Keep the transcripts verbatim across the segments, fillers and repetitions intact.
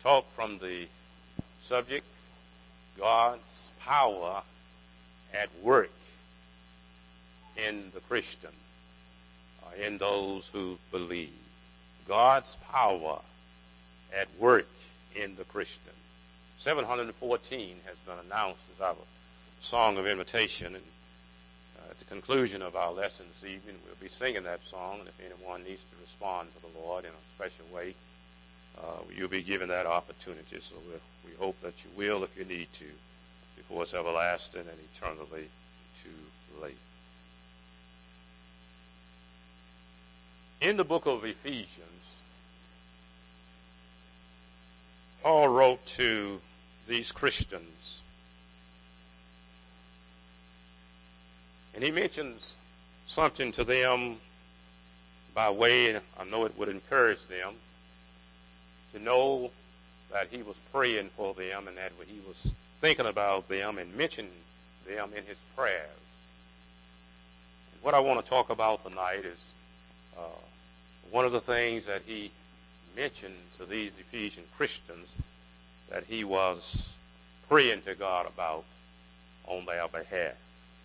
talk from the subject, God's power at work in the Christian, uh, in those who believe. God's power at work in the Christian. seven hundred fourteen has been announced as our song of invitation, and uh, at the conclusion of our lesson this evening, we'll be singing that song, and if anyone needs to respond to the Lord in a special way, uh, you'll be given that opportunity. So we, we hope that you will if you need to, before it's everlasting and eternally too late. In the book of Ephesians, Paul wrote to these Christians, and he mentions something to them by way, I know it would encourage them to know that he was praying for them and that he was thinking about them and mentioning them in his prayers. And what I want to talk about tonight is uh, one of the things that he mentioned to these Ephesian Christians that he was praying to God about on their behalf.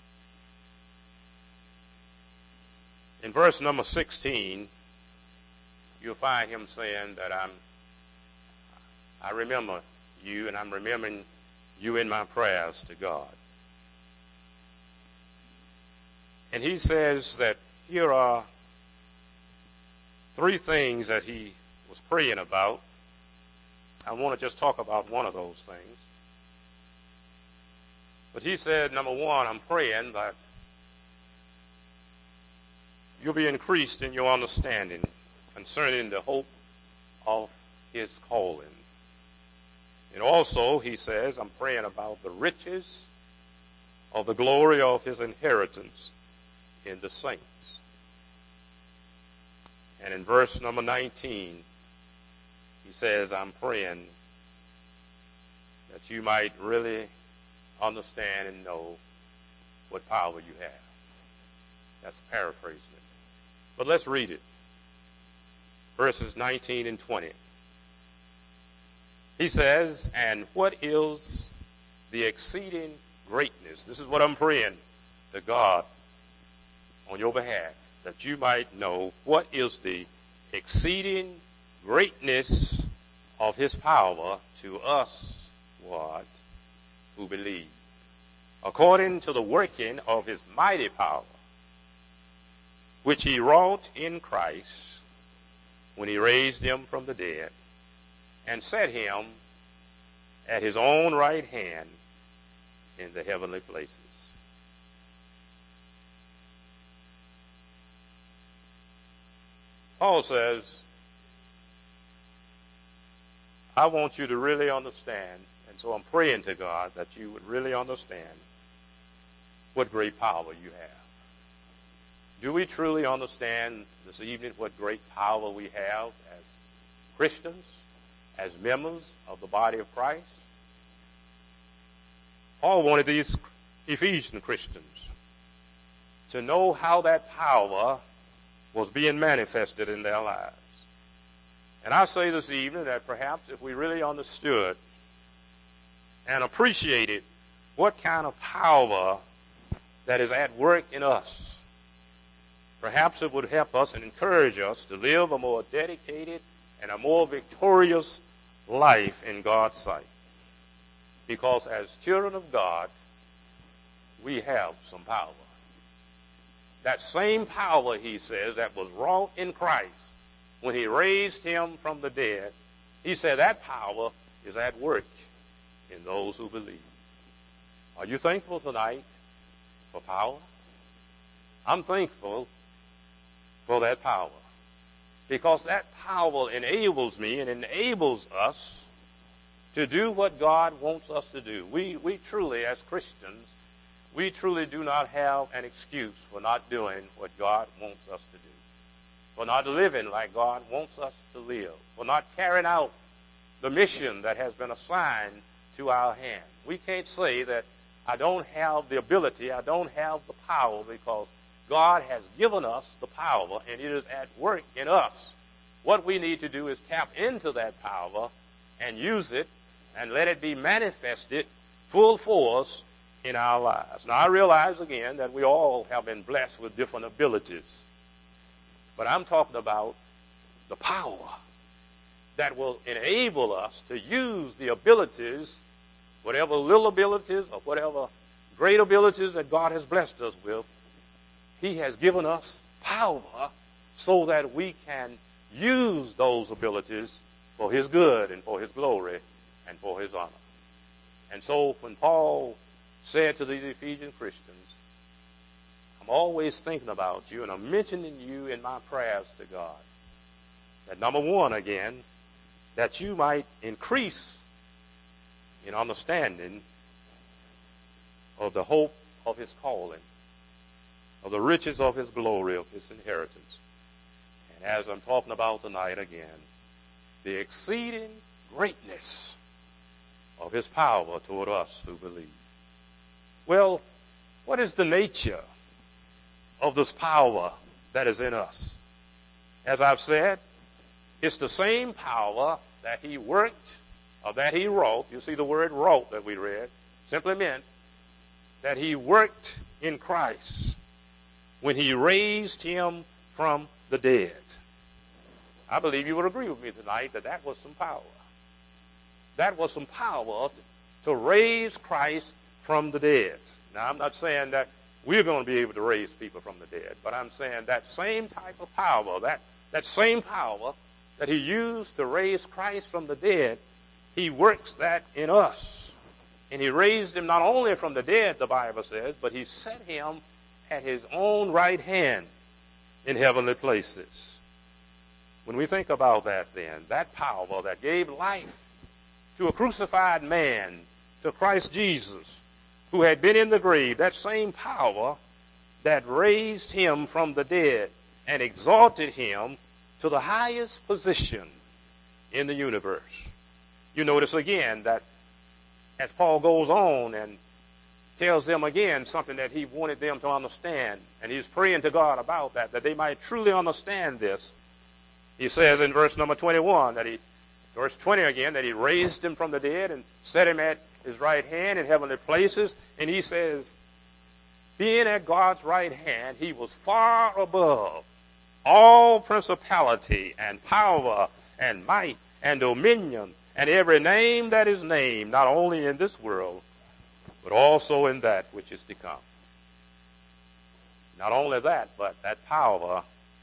In verse number sixteen, you'll find him saying that I'm, I remember you and I'm remembering you in my prayers to God. And he says that here are three things that he was praying about. I want to just talk about one of those things. But he said, number one, I'm praying that you'll be increased in your understanding concerning the hope of his calling. And also, he says, I'm praying about the riches of the glory of his inheritance in the saints. And in verse number nineteen, he says, I'm praying that you might really understand and know what power you have. That's paraphrasing it. But let's read it. Verses nineteen and twenty. He says, and what is the exceeding greatness? This is what I'm praying to God on your behalf, that you might know what is the exceeding greatness of his power to us, what, who believe, according to the working of his mighty power, which he wrought in Christ when he raised him from the dead and set him at his own right hand in the heavenly places. Paul says, I want you to really understand, and so I'm praying to God that you would really understand what great power you have. Do we truly understand this evening what great power we have as Christians, as members of the body of Christ? Paul wanted these Ephesian Christians to know how that power was being manifested in their lives. And I say this evening that perhaps if we really understood and appreciated what kind of power that is at work in us, perhaps it would help us and encourage us to live a more dedicated and a more victorious life in God's sight. Because as children of God, we have some power. That same power, he says, that was wrought in Christ when he raised him from the dead, he said that power is at work in those who believe. Are you thankful tonight for power? I'm thankful for that power, because that power enables me and enables us to do what God wants us to do. We, we truly, as Christians, we truly do not have an excuse for not doing what God wants us to do, for not living like God wants us to live, for not carrying out the mission that has been assigned to our hand. We can't say that I don't have the ability, I don't have the power, because God has given us the power and it is at work in us. What we need to do is tap into that power and use it and let it be manifested full force in our lives. Now, I realize again that we all have been blessed with different abilities, but I'm talking about the power that will enable us to use the abilities, whatever little abilities or whatever great abilities that God has blessed us with. He has given us power so that we can use those abilities for his good and for his glory and for his honor. And so when Paul said to these Ephesian Christians, I'm always thinking about you and I'm mentioning you in my prayers to God, that number one, again, that you might increase in understanding of the hope of his calling, of the riches of his glory, of his inheritance. And as I'm talking about tonight again, the exceeding greatness of his power toward us who believe. Well, what is the nature of this power that is in us? As I've said, it's the same power that he worked or that he wrote. You see the word wrote that we read simply meant that he worked in Christ when he raised him from the dead. I believe you would agree with me tonight that that was some power. That was some power to raise Christ from the dead. Now, I'm not saying that we're going to be able to raise people from the dead, but I'm saying that same type of power, that, that same power that he used to raise Christ from the dead, he works that in us. And he raised him not only from the dead, the Bible says, but he set him at his own right hand in heavenly places. When we think about that then, that power that gave life to a crucified man, to Christ Jesus, who had been in the grave, that same power that raised him from the dead and exalted him to the highest position in the universe. You notice again that as Paul goes on and tells them again something that he wanted them to understand, and he's praying to God about that, that they might truly understand this. He says in verse number twenty-one, that he, verse twenty again, that he raised him from the dead and set him at his right hand in heavenly places. And he says, being at God's right hand, he was far above all principality and power and might and dominion and every name that is named, not only in this world, but also in that which is to come. Not only that, but that power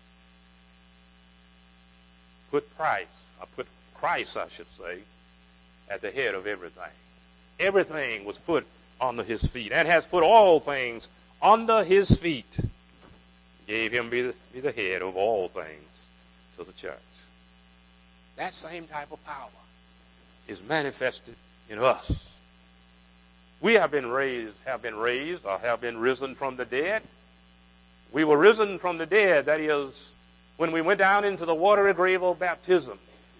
put Christ, or put Christ, I should say, at the head of everything. Everything was put under his feet, and has put all things under his feet. Gave him be the, be the head of all things to the church. That same type of power is manifested in us. We have been raised, have been raised, or have been risen from the dead. We were risen from the dead, that is, when we went down into the watery grave of baptism.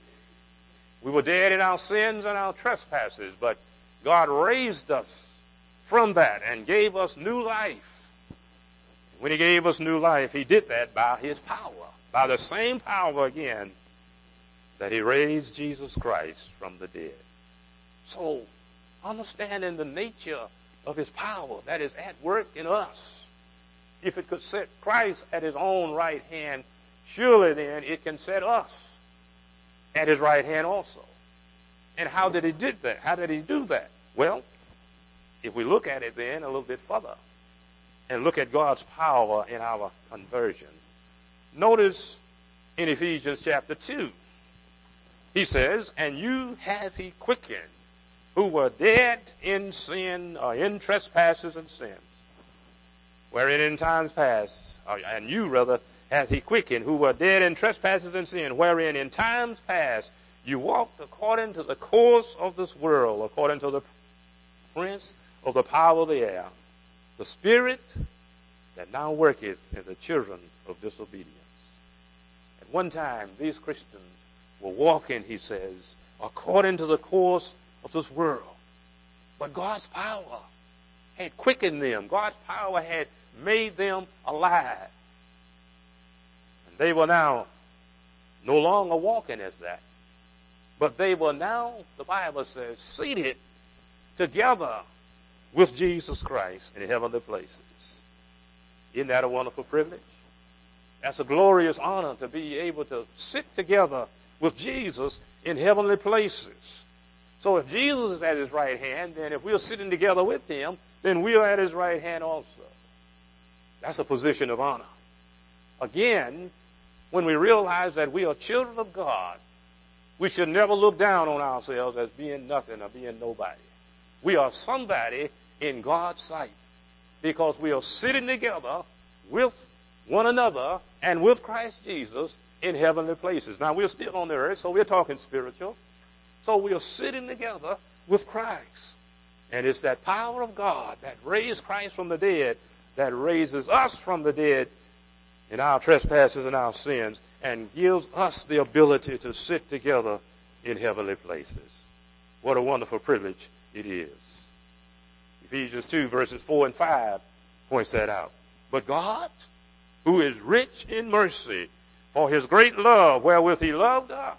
We were dead in our sins and our trespasses, but God raised us from that and gave us new life. When he gave us new life, he did that by his power, by the same power again that he raised Jesus Christ from the dead. So, understanding the nature of his power that is at work in us, if it could set Christ at his own right hand, surely then it can set us at his right hand also. And how did he do that? How did he do that? Well, if we look at it then a little bit further and look at God's power in our conversion, notice in Ephesians chapter two, he says, and you hath he quickened, who were dead in sin or in trespasses and sins, wherein in times past, or, and you rather, hath he quickened, who were dead in trespasses and sin, wherein in times past you walked according to the course of this world, according to the prince of the power of the air, the spirit that now worketh in the children of disobedience. At one time, these Christians were walking, he says, according to the course of this world. But God's power had quickened them. God's power had made them alive. And they were now no longer walking as that, But they were now, the Bible says, seated together with Jesus Christ in heavenly places. Isn't that a wonderful privilege? That's a glorious honor to be able to sit together with Jesus in heavenly places. So if Jesus is at his right hand, then if we're sitting together with him, then we are at his right hand also. That's a position of honor. Again, when we realize that we are children of God, we should never look down on ourselves as being nothing or being nobody. We are somebody in God's sight because we are sitting together with one another and with Christ Jesus in heavenly places. Now, we're still on the earth, so we're talking spiritual. So we are sitting together with Christ. And it's that power of God that raised Christ from the dead that raises us from the dead in our trespasses and our sins and gives us the ability to sit together in heavenly places. What a wonderful privilege it is. Ephesians two, verses four and five points that out. But God, who is rich in mercy, for his great love wherewith he loved us,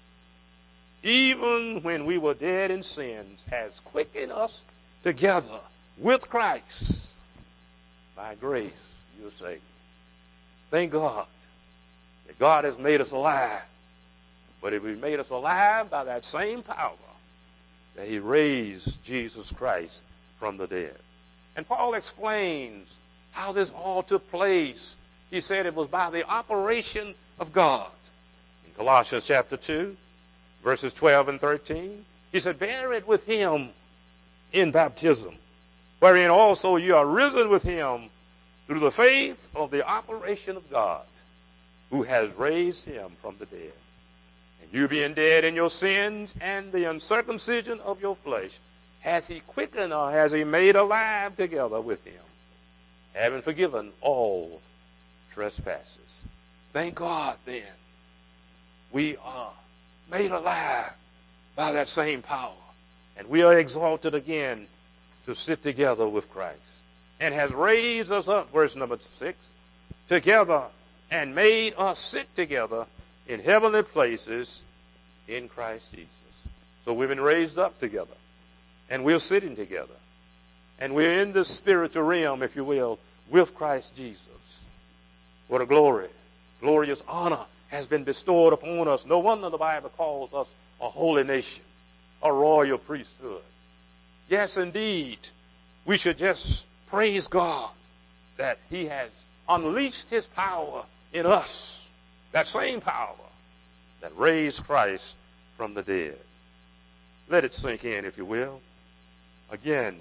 even when we were dead in sins, has quickened us together with Christ. By grace, you're saved. Thank God that God has made us alive. But if he made us alive by that same power that he raised Jesus Christ from the dead. And Paul explains how this all took place. He said it was by the operation of God. In Colossians chapter two, verses twelve and thirteen, he said, buried with him in baptism, wherein also you are risen with him through the faith of the operation of God, who has raised him from the dead. And you being dead in your sins and the uncircumcision of your flesh, has he quickened or has he made alive together with him, having forgiven all trespasses. Thank God then, we are made alive by that same power. And we are exalted again to sit together with Christ. And has raised us up, verse number six, together and made us sit together in heavenly places in Christ Jesus. So we've been raised up together. And we're sitting together. And we're in the spiritual realm, if you will, with Christ Jesus. What a glory, glorious honor has been bestowed upon us. No wonder the Bible calls us a holy nation, a royal priesthood. Yes, indeed, we should just praise God that he has unleashed his power in us, that same power that raised Christ from the dead. Let it sink in, if you will. Again,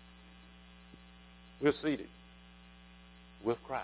we're seated with Christ.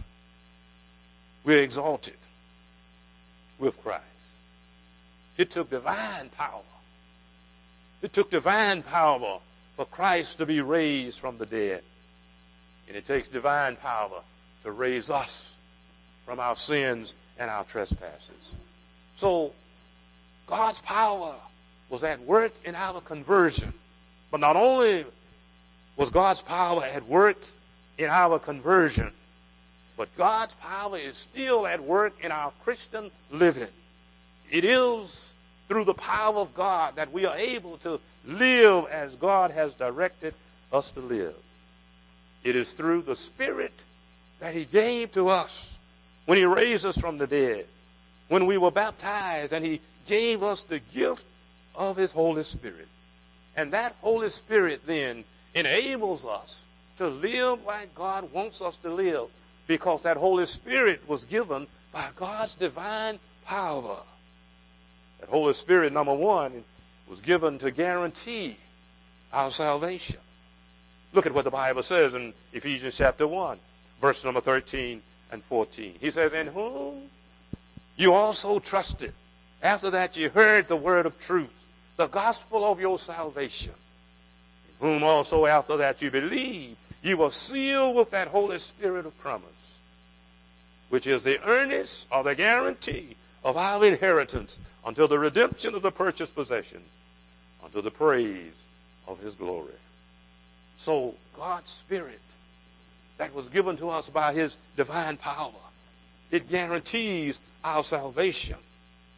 We're exalted with Christ. It took divine power. It took divine power for Christ to be raised from the dead. And it takes divine power to raise us from our sins and our trespasses. So God's power was at work in our conversion. But not only was God's power at work in our conversion, but God's power is still at work in our Christian living. It is through the power of God that we are able to live as God has directed us to live. It is through the Spirit that he gave to us when he raised us from the dead, when we were baptized, and he gave us the gift of his Holy Spirit. And that Holy Spirit then enables us to live like God wants us to live, because that Holy Spirit was given by God's divine power. That Holy Spirit, number one, was given to guarantee our salvation. Look at what the Bible says in Ephesians chapter one, verse number thirteen and fourteen. He says, in whom you also trusted. After that you heard the word of truth, the gospel of your salvation. In whom also after that you believed, you were sealed with that Holy Spirit of promise, which is the earnest or the guarantee of our inheritance until the redemption of the purchased possession, unto the praise of his glory. So God's Spirit that was given to us by his divine power, it guarantees our salvation.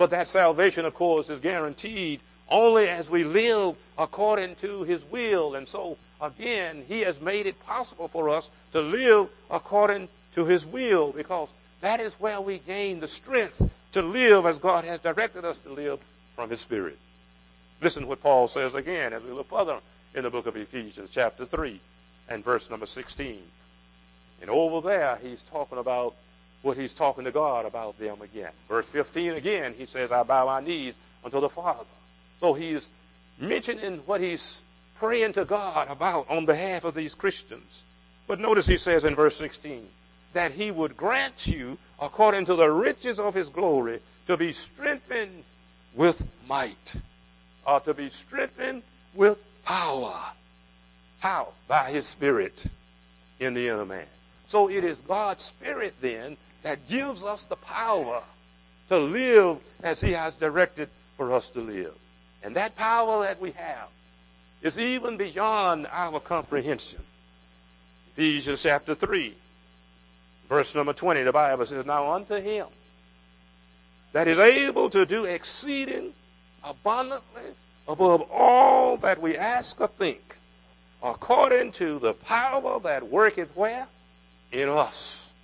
But that salvation, of course, is guaranteed only as we live according to his will. And so, again, he has made it possible for us to live according to his will, because that is where we gain the strength to live as God has directed us to live from his Spirit. Listen what Paul says again as we look further in the book of Ephesians chapter three and verse number sixteen. And over there, he's talking about what he's talking to God about them again. Verse fifteen again, he says, I bow my knees unto the Father. So he's mentioning what he's praying to God about on behalf of these Christians. But notice he says in verse sixteen, that he would grant you, according to the riches of his glory, to be strengthened with might, or to be strengthened with power. How? By his Spirit in the inner man. So it is God's Spirit then that gives us the power to live as he has directed for us to live. And that power that we have is even beyond our comprehension. Ephesians chapter three, verse number twenty, the Bible says, now unto him that is able to do exceeding abundantly above all that we ask or think, according to the power that worketh where? In us.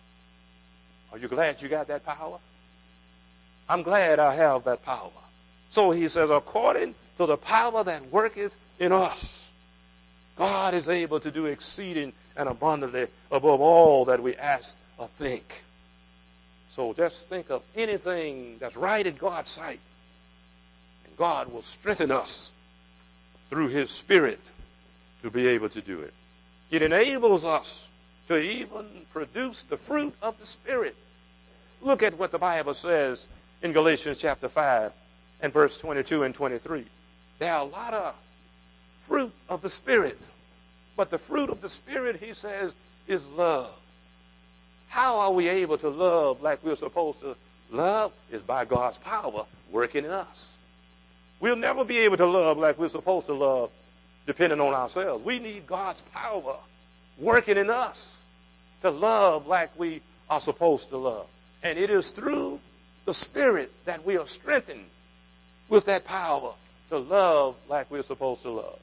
Are you glad you got that power? I'm glad I have that power. So he says, according to the power that worketh in us, God is able to do exceeding and abundantly above all that we ask or think. So just think of anything that's right in God's sight, and God will strengthen us through his Spirit to be able to do it. It enables us to even produce the fruit of the Spirit. Look at what the Bible says in Galatians chapter five and verse twenty-two and twenty-three. There are a lot of fruit of the Spirit, but the fruit of the Spirit, he says, is love. How are we able to love like we're supposed to love? Is by God's power working in us. We'll never be able to love like we're supposed to love depending on ourselves. We need God's power working in us to love like we are supposed to love. And it is through the Spirit that we are strengthened with that power to love like we're supposed to love.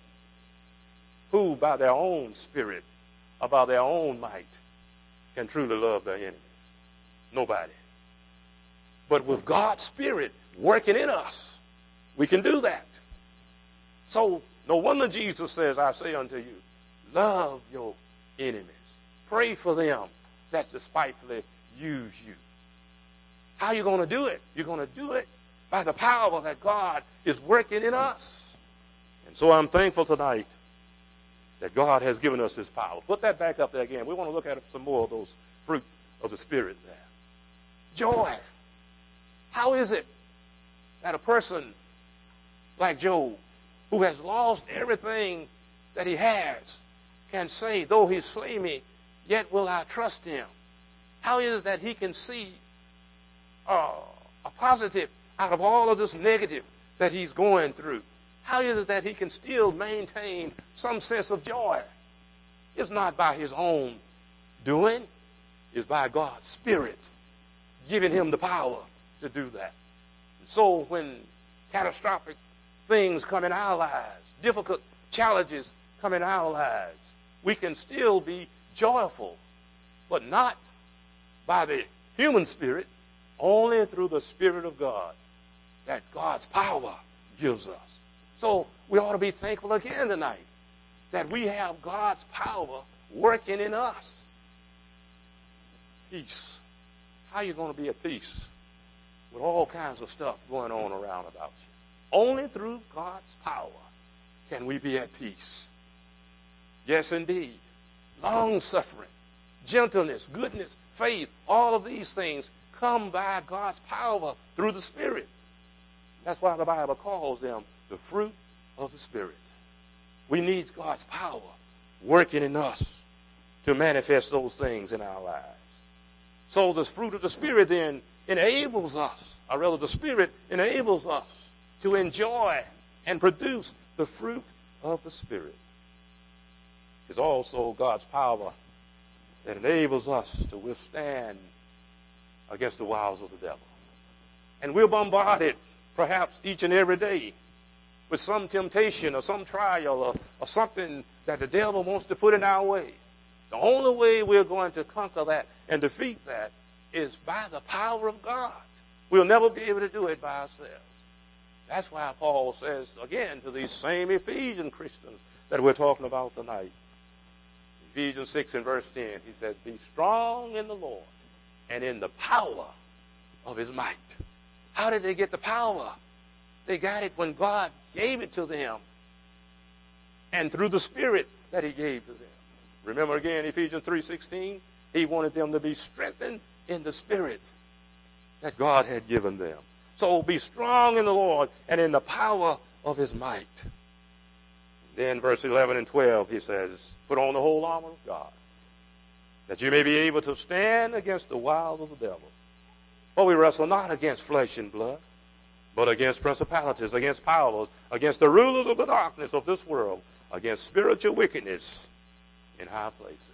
Who by their own spirit or by their own might can truly love their enemies? Nobody. But with God's Spirit working in us, we can do that. So no wonder Jesus says, I say unto you, love your enemies. Pray for them that despitefully use you. How are you going to do it? You're going to do it by the power that God is working in us. And so I'm thankful tonight that God has given us his power. Put that back up there again. We want to look at some more of those fruit of the Spirit there. Joy. How is it that a person like Job, who has lost everything that he has, can say, though he slay me, yet will I trust him? How is it that he can see uh, a positive out of all of this negative that he's going through? How is it that he can still maintain some sense of joy? It's not by his own doing. It's by God's Spirit giving him the power to do that. And so when catastrophic things come in our lives, difficult challenges come in our lives, we can still be joyful, but not by the human spirit, only through the Spirit of God that God's power gives us. So we ought to be thankful again tonight that we have God's power working in us. Peace. How are you going to be at peace with all kinds of stuff going on around about you? Only through God's power can we be at peace. Yes, indeed. Long-suffering, gentleness, goodness, faith, all of these things come by God's power through the Spirit. That's why the Bible calls them the fruit of the Spirit. We need God's power working in us to manifest those things in our lives. So the fruit of the Spirit then enables us, or rather the Spirit enables us to enjoy and produce the fruit of the Spirit. It's also God's power that enables us to withstand against the wiles of the devil. And we're bombarded perhaps each and every day with some temptation or some trial or, or something that the devil wants to put in our way. The only way we're going to conquer that and defeat that is by the power of God. We'll never be able to do it by ourselves. That's why Paul says, again, to these same Ephesian Christians that we're talking about tonight. Ephesians six and verse ten, he says, be strong in the Lord and in the power of his might. How did they get the power? They got it when God gave it to them and through the Spirit that he gave to them. Remember again, Ephesians three sixteen, he wanted them to be strengthened in the Spirit that God had given them. So be strong in the Lord and in the power of his might. Then verse eleven and twelve, he says, put on the whole armor of God, that you may be able to stand against the wiles of the devil. For we wrestle not against flesh and blood, but against principalities, against powers, against the rulers of the darkness of this world, against spiritual wickedness in high places.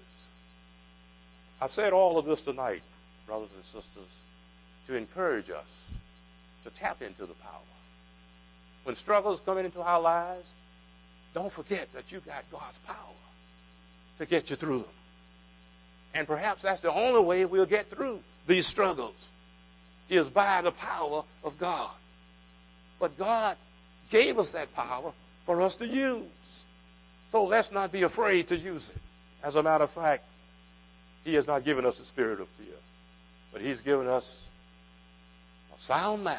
I've said all of this tonight, brothers and sisters, to encourage us to tap into the power. When struggles come into our lives, don't forget that you got God's power to get you through them. And perhaps that's the only way we'll get through these struggles, is by the power of God. But God gave us that power for us to use. So let's not be afraid to use it. As a matter of fact, he has not given us a spirit of fear, but he's given us a sound mind.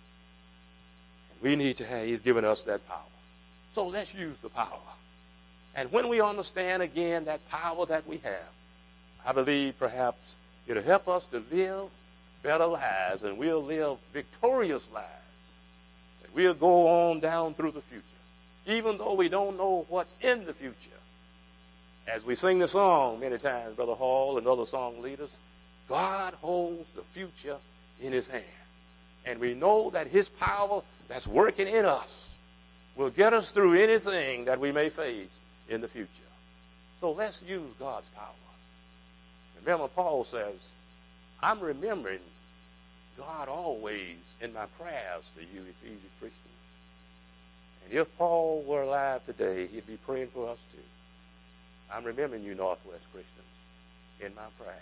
And we need to have, he's given us that power. So let's use the power. And when we understand again that power that we have, I believe perhaps it'll help us to live better lives, and we'll live victorious lives. And we'll go on down through the future, even though we don't know what's in the future. As we sing the song many times, Brother Hall and other song leaders, God holds the future in his hand. And we know that his power that's working in us will get us through anything that we may face in the future. So let's use God's power. Remember, Paul says, I'm remembering God always in my prayers for you, Ephesian Christians. And if Paul were alive today, he'd be praying for us too. I'm remembering you, Northwest Christians, in my prayers,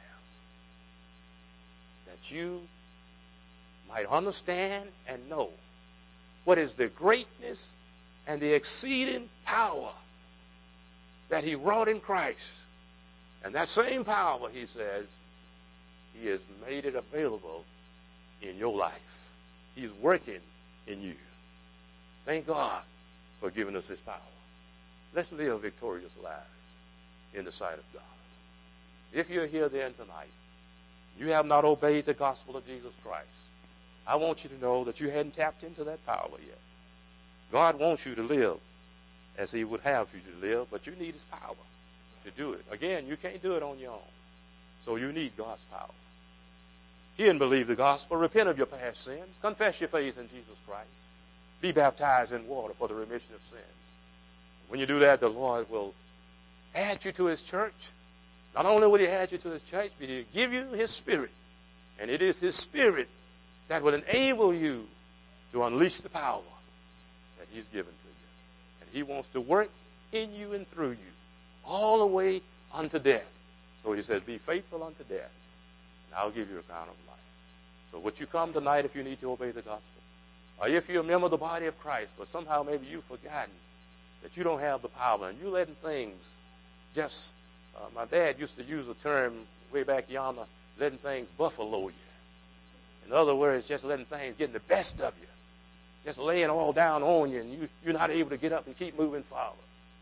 that you might understand and know what is the greatness and the exceeding power that he wrought in Christ. And that same power, he says, he has made it available in your life. He's working in you. Thank God for giving us his power. Let's live victorious lives in the sight of God. If you're here then tonight, you have not obeyed the gospel of Jesus Christ, I want you to know that you hadn't tapped into that power yet. God wants you to live as he would have you to live, but you need his power to do it. Again, you can't do it on your own. So you need God's power. Hear and believe the gospel. Repent of your past sins. Confess your faith in Jesus Christ. Be baptized in water for the remission of sins. When you do that, the Lord will add you to his church. Not only will he add you to his church, but he'll give you his spirit. And it is his spirit that will enable you to unleash the power that he's given to you. And he wants to work in you and through you all the way unto death. So he says, be faithful unto death, and I'll give you a crown of life. So would you come tonight if you need to obey the gospel? Or if you're a member of the body of Christ, but somehow maybe you've forgotten that you don't have the power, and you're letting things just, uh, my dad used to use a term way back yonder, letting things buffalo you. In other words, just letting things get the best of you. Just laying all down on you, and you, you're not able to get up and keep moving forward.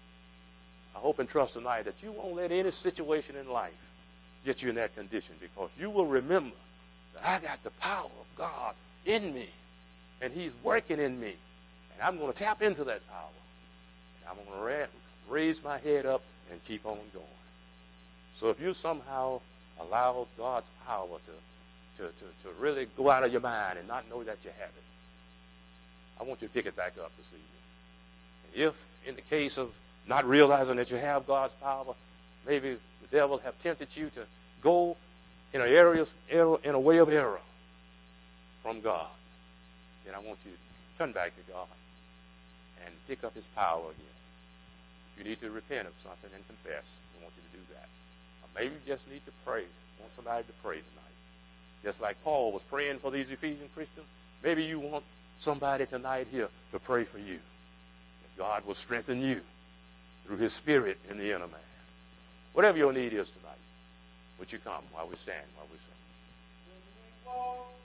I hope and trust tonight that you won't let any situation in life get you in that condition, because you will remember that I got the power of God in me, and he's working in me, and I'm going to tap into that power, and I'm going to ra- raise my head up and keep on going. So if you somehow allow God's power to, to, to, to really go out of your mind and not know that you have it, I want you to pick it back up this evening. And if, in the case of not realizing that you have God's power, maybe the devil have tempted you to go in a area, in a way of error from God. then I want you to turn back to God and pick up his power again. If you need to repent of something and confess, I want you to do that. Or maybe you just need to pray. I want somebody to pray tonight. Just like Paul was praying for these Ephesian Christians, maybe you want somebody tonight here to pray for you. That God will strengthen you through his Spirit in the inner man. Whatever your need is tonight, would you come while we stand, while we sing?